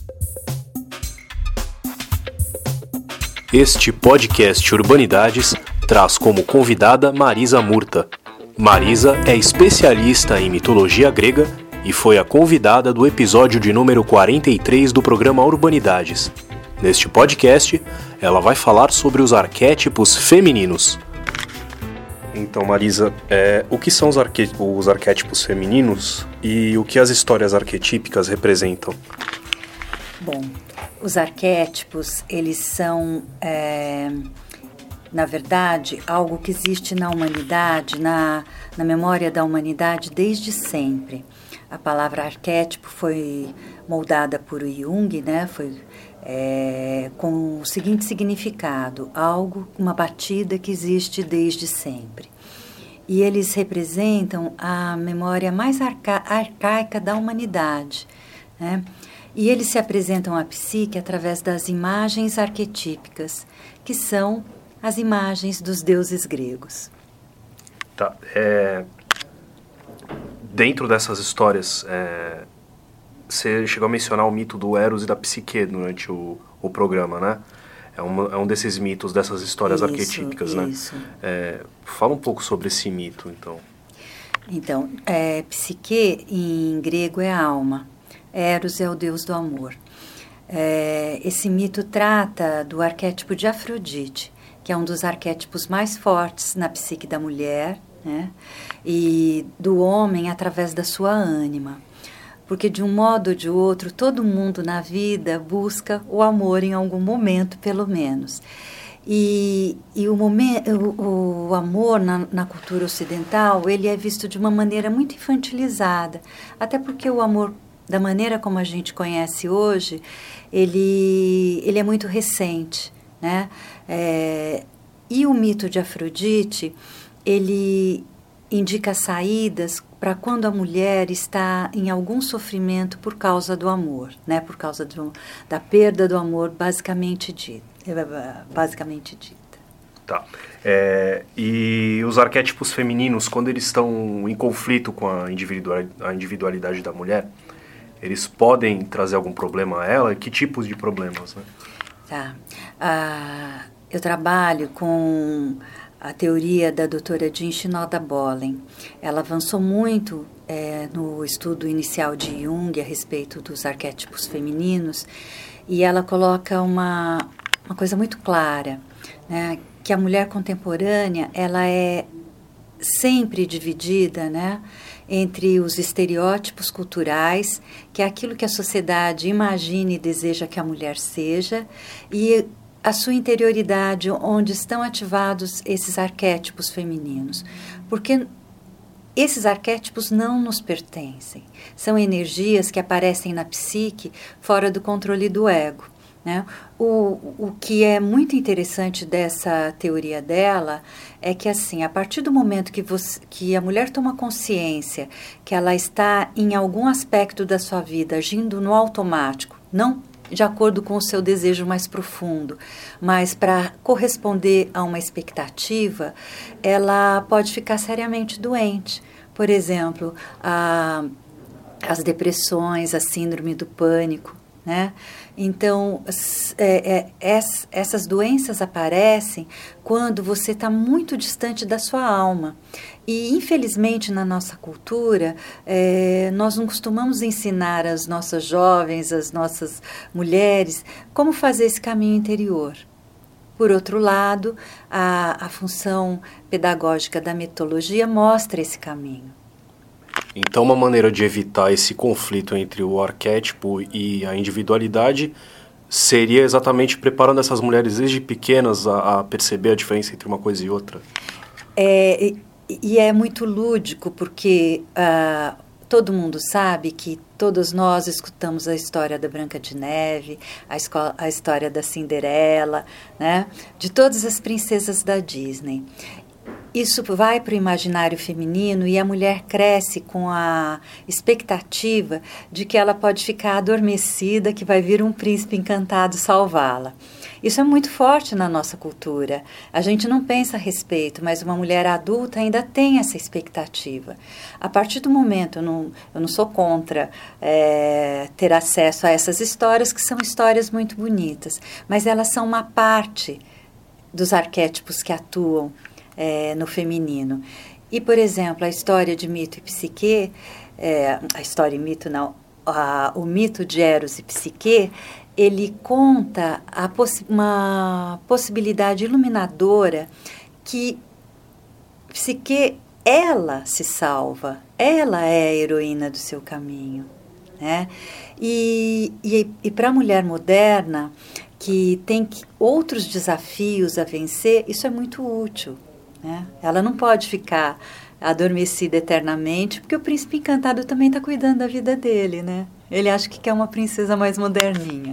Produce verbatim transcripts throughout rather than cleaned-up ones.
Este podcast Urbanidades traz como convidada Marisa Murta. Marisa é especialista em mitologia grega e foi a convidada do episódio de número quarenta e três do programa Urbanidades. Neste podcast, ela vai falar sobre os arquétipos femininos. Então, Marisa, é, o que são os, arque... os arquétipos femininos e o que as histórias arquetípicas representam? Bom, os arquétipos, eles são, é, na verdade, algo que existe na humanidade, na, na memória da humanidade desde sempre. A palavra arquétipo foi moldada por Jung, né? Foi é, com o seguinte significado: algo, uma batida que existe desde sempre. E eles representam a memória mais arca- arcaica da humanidade, né? E eles se apresentam à psique através das imagens arquetípicas, que são as imagens dos deuses gregos. Tá. É... Dentro dessas histórias, é... você chegou a mencionar o mito do Eros e da Psique durante o, o programa, né? É, uma, é um desses mitos, dessas histórias isso, arquetípicas, isso. né? É... Fala um pouco sobre esse mito, então. Então, é, Psique, em grego, é alma. Eros é o deus do amor. É, esse mito trata do arquétipo de Afrodite, que é um dos arquétipos mais fortes na psique da mulher, né? E do homem através da sua ânima. Porque, de um modo ou de outro, todo mundo na vida busca o amor em algum momento, pelo menos. E, e o, momen- o, o amor na, na cultura ocidental, ele é visto de uma maneira muito infantilizada, até porque o amor, da maneira como a gente conhece hoje, ele, ele é muito recente, né? É, e o mito de Afrodite, ele indica saídas para quando a mulher está em algum sofrimento por causa do amor, né? Por causa do, da perda do amor, basicamente dita. Basicamente dita. Tá. É, e os arquétipos femininos, quando eles estão em conflito com a individualidade, a individualidade da mulher, eles podem trazer algum problema a ela? Que tipos de problemas, né? Tá. Ah, eu trabalho com a teoria da doutora Jean Shinoda Bolen. Ela avançou muito é, no estudo inicial de Jung a respeito dos arquétipos femininos, e ela coloca uma, uma coisa muito clara, né? Que a mulher contemporânea, ela é sempre dividida, né, entre os estereótipos culturais, que é aquilo que a sociedade imagina e deseja que a mulher seja, e a sua interioridade, onde estão ativados esses arquétipos femininos. Porque esses arquétipos não nos pertencem. São energias que aparecem na psique fora do controle do ego, né? O, o que é muito interessante dessa teoria dela é que, assim, a partir do momento que, você, que a mulher toma consciência que ela está em algum aspecto da sua vida agindo no automático, não de acordo com o seu desejo mais profundo, mas para corresponder a uma expectativa, ela pode ficar seriamente doente. Por exemplo, a, as depressões, a síndrome do pânico, né? Então, é, é, ess, essas doenças aparecem quando você está muito distante da sua alma. E, infelizmente, na nossa cultura, é, nós não costumamos ensinar às nossas jovens, às nossas mulheres, como fazer esse caminho interior. Por outro lado, a, a função pedagógica da metodologia mostra esse caminho. Então, uma maneira de evitar esse conflito entre o arquétipo e a individualidade seria exatamente preparando essas mulheres desde pequenas a, a perceber a diferença entre uma coisa e outra? É, e, e é muito lúdico, porque uh, todo mundo sabe que todos nós escutamos a história da Branca de Neve, a, escola, a história da Cinderela, né? De todas as princesas da Disney. isso vai para o imaginário feminino e a mulher cresce com a expectativa de que ela pode ficar adormecida, que vai vir um príncipe encantado salvá-la. Isso é muito forte na nossa cultura. A gente não pensa a respeito, mas uma mulher adulta ainda tem essa expectativa. A partir do momento, eu não, eu não sou contra é, ter acesso a essas histórias, que são histórias muito bonitas, mas elas são uma parte dos arquétipos que atuam É, no feminino. E, por exemplo, a história de Mito e Psique, é, a história e mito não, a, o mito de Eros e Psique, ele conta a possi- uma possibilidade iluminadora que Psique, ela se salva, ela é a heroína do seu caminho, né? E, e, e para a mulher moderna, que tem que, outros desafios a vencer, isso é muito útil. Né? Ela não pode ficar adormecida eternamente, porque o príncipe encantado também está cuidando da vida dele, né? Ele acha que quer uma princesa mais moderninha.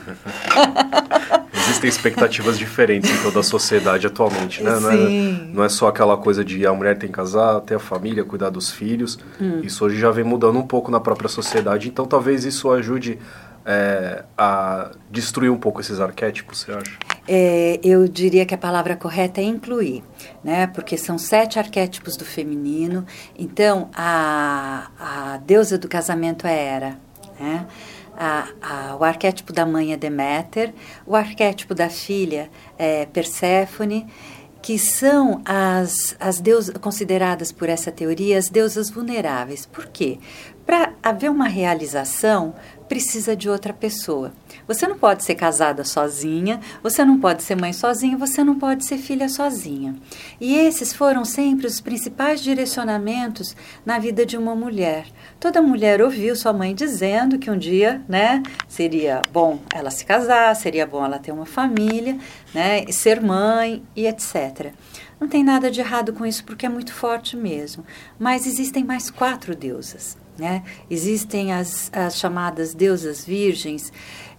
Existem expectativas diferentes em toda a sociedade atualmente, né? Não é, Sim. não é só aquela coisa de a mulher tem que casar, ter a família, cuidar dos filhos. Hum. Isso hoje já vem mudando um pouco na própria sociedade, então talvez isso ajude é, a destruir um pouco esses arquétipos, você acha? É, eu diria que a palavra correta é incluir, né? Porque são sete arquétipos do feminino. Então, a, a deusa do casamento é Hera, né? A, a, o arquétipo da mãe é Deméter, o arquétipo da filha é Perséfone, que são as, as deusas consideradas por essa teoria as deusas vulneráveis. Por quê? Para haver uma realização, precisa de outra pessoa. Você não pode ser casada sozinha, você não pode ser mãe sozinha, você não pode ser filha sozinha. E esses foram sempre os principais direcionamentos na vida de uma mulher. Toda mulher ouviu sua mãe dizendo que um dia, né, seria bom ela se casar, seria bom ela ter uma família, né, ser mãe e etcétera. Não tem nada de errado com isso, porque é muito forte mesmo. Mas existem mais quatro deusas. Né? Existem as, as chamadas deusas virgens,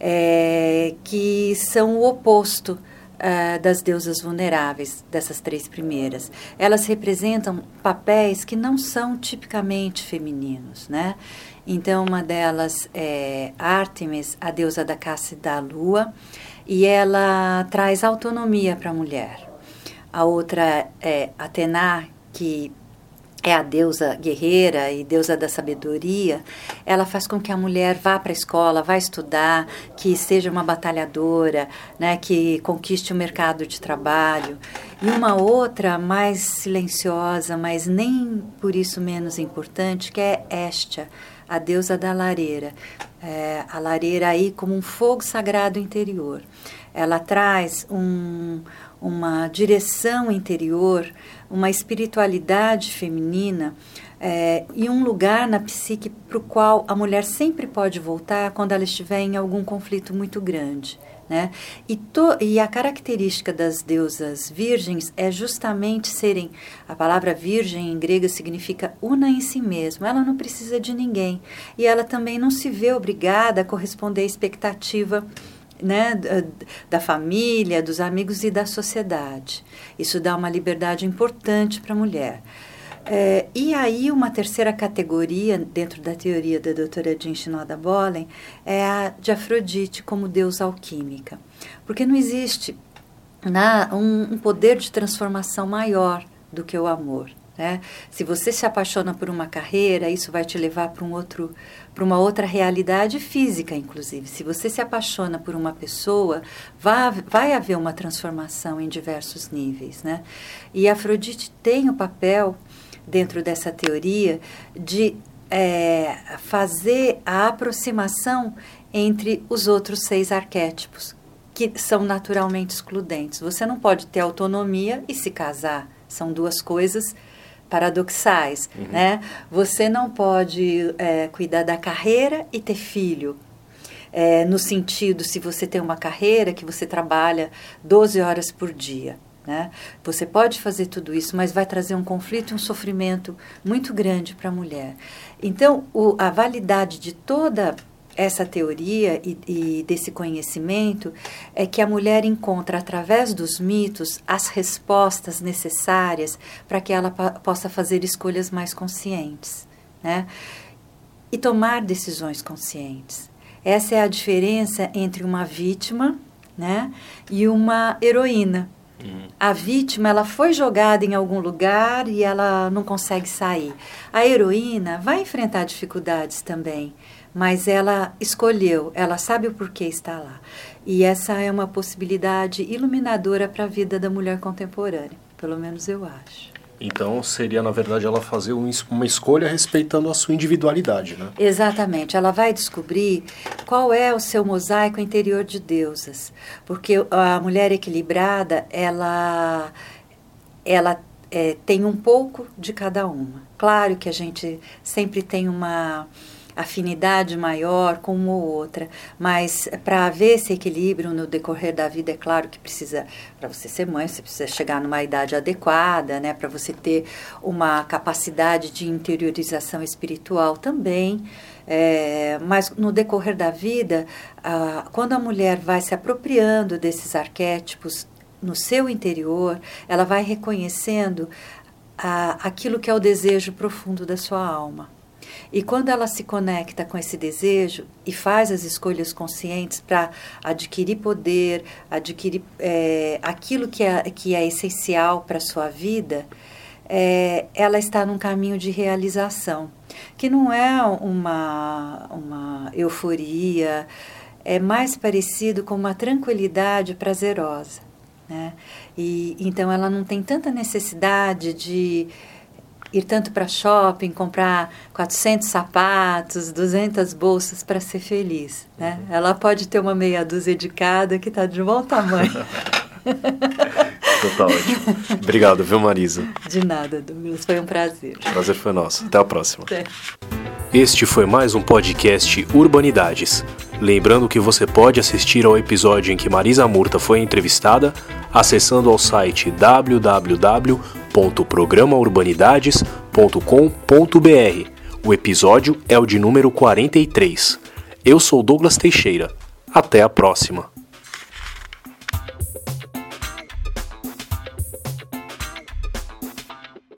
é, que são o oposto uh, das deusas vulneráveis, dessas três primeiras. Elas representam papéis que não são tipicamente femininos. Né? Então, uma delas é Ártemis, a deusa da caça e da lua, e ela traz autonomia para a mulher. A outra é Atena, que é a deusa guerreira e deusa da sabedoria. Ela faz com que a mulher vá para a escola, vá estudar, que seja uma batalhadora, né, que conquiste o mercado de trabalho. E uma outra mais silenciosa, mas nem por isso menos importante, que é Hestia, a deusa da lareira. É, a lareira aí como um fogo sagrado interior. Ela traz um, uma direção interior, uma espiritualidade feminina é, e um lugar na psique para o qual a mulher sempre pode voltar quando ela estiver em algum conflito muito grande. Né? E, to, e a característica das deusas virgens é justamente serem, a palavra virgem em grego significa una em si mesma, ela não precisa de ninguém e ela também não se vê obrigada a corresponder à expectativa, né, da, da família, dos amigos e da sociedade. Isso dá uma liberdade importante para a mulher. É, e aí uma terceira categoria dentro da teoria da doutora Jean Shinoda Bolen é a de Afrodite como deusa alquímica, porque não existe na, um, um poder de transformação maior do que o amor. Né? Se você se apaixona por uma carreira, isso vai te levar para um outro, para uma outra realidade física, inclusive. Se você se apaixona por uma pessoa, vai, vai haver uma transformação em diversos níveis. Né? E Afrodite tem o papel, dentro dessa teoria, de é, fazer a aproximação entre os outros seis arquétipos, que são naturalmente excludentes. Você não pode ter autonomia e se casar. São duas coisas paradoxais. Uhum. Né? Você não pode é, cuidar da carreira e ter filho. É, no sentido, se você tem uma carreira que você trabalha doze horas por dia. Né? Você pode fazer tudo isso, mas vai trazer um conflito e um sofrimento muito grande para a mulher. Então, o, a validade de toda essa teoria e, e desse conhecimento é que a mulher encontra, através dos mitos, as respostas necessárias para que ela pa- possa fazer escolhas mais conscientes, né? E tomar decisões conscientes. Essa é a diferença entre uma vítima, né, e uma heroína. Uhum. A vítima, ela foi jogada em algum lugar e ela não consegue sair. A heroína vai enfrentar dificuldades também, mas ela escolheu, ela sabe o porquê está lá. E essa é uma possibilidade iluminadora para a vida da mulher contemporânea, pelo menos eu acho. Então, seria, na verdade, ela fazer uma escolha respeitando a sua individualidade, né? Exatamente. Ela vai descobrir qual é o seu mosaico interior de deusas. Porque a mulher equilibrada, ela, ela é, tem um pouco de cada uma. Claro que a gente sempre tem uma afinidade maior com uma ou outra, mas para haver esse equilíbrio no decorrer da vida, é claro que precisa, para você ser mãe, você precisa chegar numa idade adequada, né, para você ter uma capacidade de interiorização espiritual também, é, mas no decorrer da vida, ah, quando a mulher vai se apropriando desses arquétipos no seu interior, ela vai reconhecendo ah, aquilo que é o desejo profundo da sua alma. E quando ela se conecta com esse desejo e faz as escolhas conscientes para adquirir poder, adquirir é, aquilo que é, que é essencial para a sua vida, é, ela está num caminho de realização, que não é uma, uma euforia, é mais parecido com uma tranquilidade prazerosa, né? E, então ela não tem tanta necessidade de ir tanto para shopping, comprar quatrocentos sapatos, duzentas bolsas para ser feliz, né? Uhum. Ela pode ter uma meia dúzia de cada que está de bom tamanho. Tá ótimo. Obrigado, viu, Marisa? De nada, Douglas. Foi um prazer. O prazer foi nosso. Até a próxima. Até. Este foi mais um podcast Urbanidades. Lembrando que você pode assistir ao episódio em que Marisa Murta foi entrevistada acessando ao site w w w ponto programa urbanidades ponto com ponto b r. O episódio é o de número quarenta e três. Eu sou Douglas Teixeira. Até a próxima.